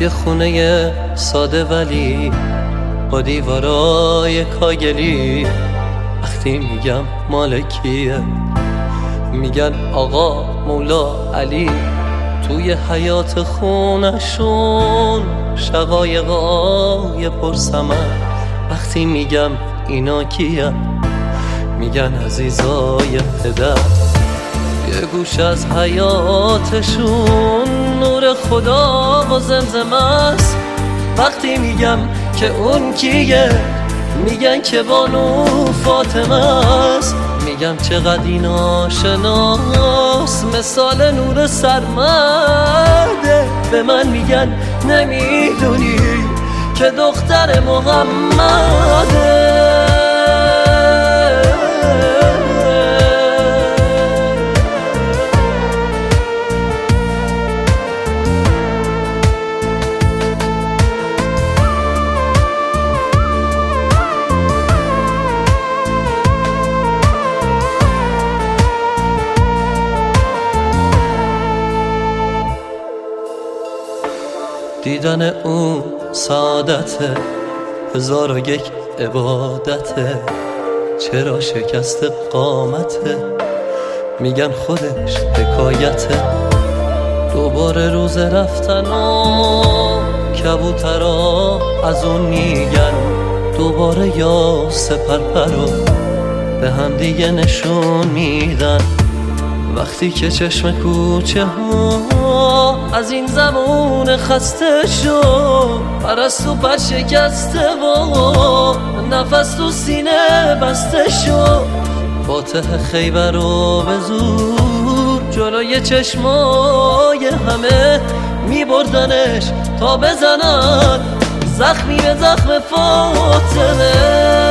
یه خونه ساده ولی با دیوارای کاگلی. وقتی میگم مال کیه میگن آقا مولا علی. توی حیات خونشون شقایقای پرسمن. وقتی میگم اینا کیه میگن عزیزای پدر. یه گوش از حیاتشون نور خدا و زمزمه است. وقتی میگم که اون کیه میگن که بانو فاطمه است. میگم چقدر این آشناس مثال نور سرمده. به من میگن نمیدونی که دختر محمده. دیدن اون سعادته 1001 عبادته. چرا شکست قامته میگن خودش حکایته. دوباره روز رفتن و کبوترا از اون میگن. دوباره یا سپرپرو به هم دیگه نشون میدن. وقتی که چشم کوچه ها از این زمان خسته شد. پرستو پر شکسته و نفس تو سینه بسته شد. فاتح خیبر رو به زور جلوی چشمای همه میبردنش تا بزنن زخمی به زخم فاطمه.